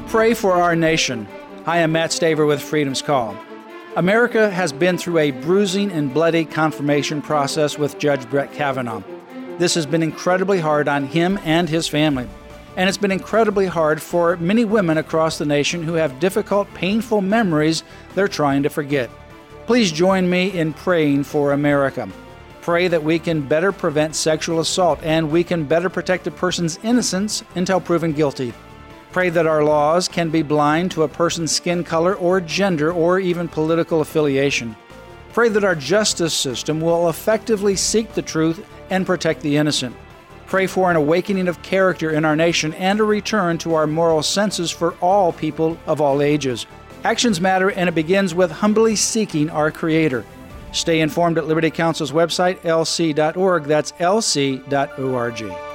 Pray for our nation. I am Matt Staver with Freedom's Call. America has been through a bruising and bloody confirmation process with Judge Brett Kavanaugh. This has been incredibly hard on him and his family. And it's been incredibly hard for many women across the nation who have difficult, painful memories they're trying to forget. Please join me in praying for America. Pray that we can better prevent sexual assault and we can better protect a person's innocence until proven guilty. Pray that our laws can be blind to a person's skin color or gender or even political affiliation. Pray that our justice system will effectively seek the truth and protect the innocent. Pray for an awakening of character in our nation and a return to our moral senses for all people of all ages. Actions matter, and it begins with humbly seeking our Creator. Stay informed at Liberty Counsel's website, lc.org. That's lc.org.